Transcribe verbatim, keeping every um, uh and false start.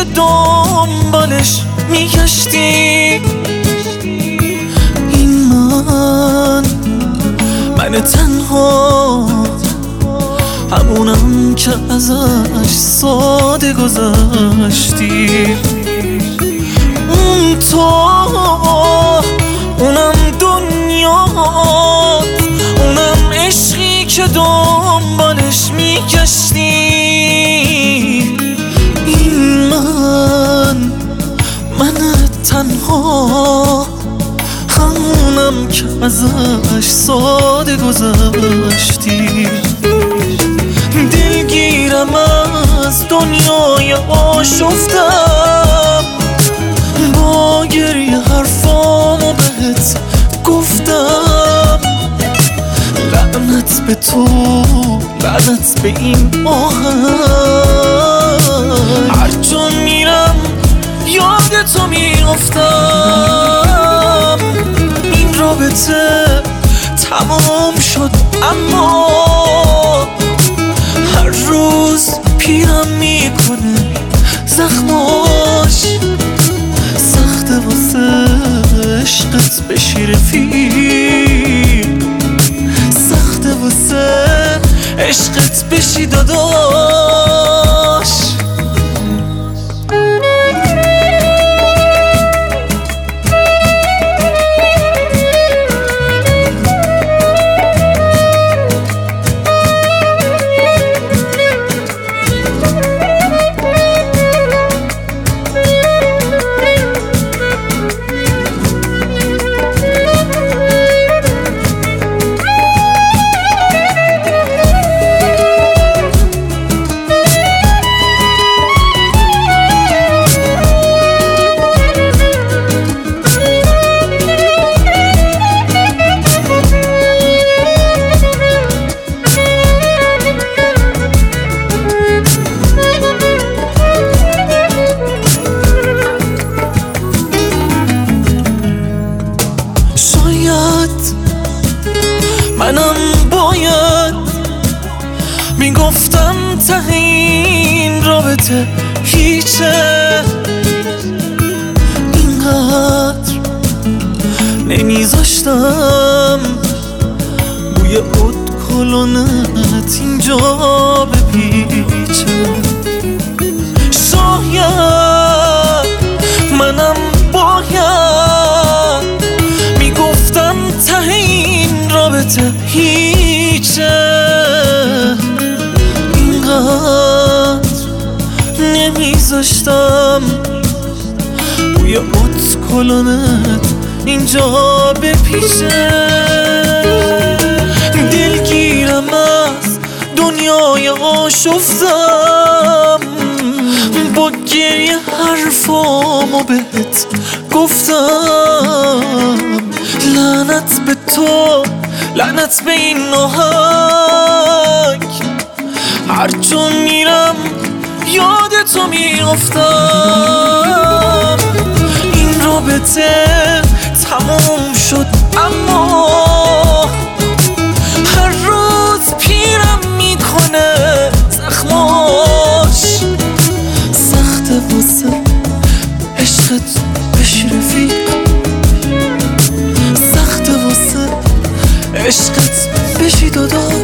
که دنبالش میگشتی. این من من تنها، همونم که ازش ساده گذشتی. اون تو، اونم دنیات، اونم عشقی که دنبالش میگشتی. این من من تنها، همونم که ازش ساده گذشتی. دلگیرم از دنیای آشفتم، با گریه حرفامو بهت گفتم. لعنت به تو، لعنت به این آهنگ، هر جا میرم یاد تو میافتم. این رابطه تمام شد اما هر روز پیرم میکنه زخماش. سخته واسه عشقت بشی رفیق، سخته واسه عشقت بشی داداش. منم باید میگفتم ته این رابطه هیچه، اینقدر نمیذاشتم بوی ادکلونت اینجا بپیچه. شاید منم باید میگفتم ته این رابطه هیچه، اینقدر نمیذاشتم بوی ادکلونت اینجا بپیچه. دلگیرم از دنیای آشفتم، با گریه حرفامو بهت گفتم. لعنت به تو، لعنت به این آهنگ، هر جا میرم یاد تو میافتم. این رابطه تموم شد اما هر روز پیرم میکنه زخماش. سخته واسه عشقت بشی رفیق، سخته واسه عشقت بشی داداش.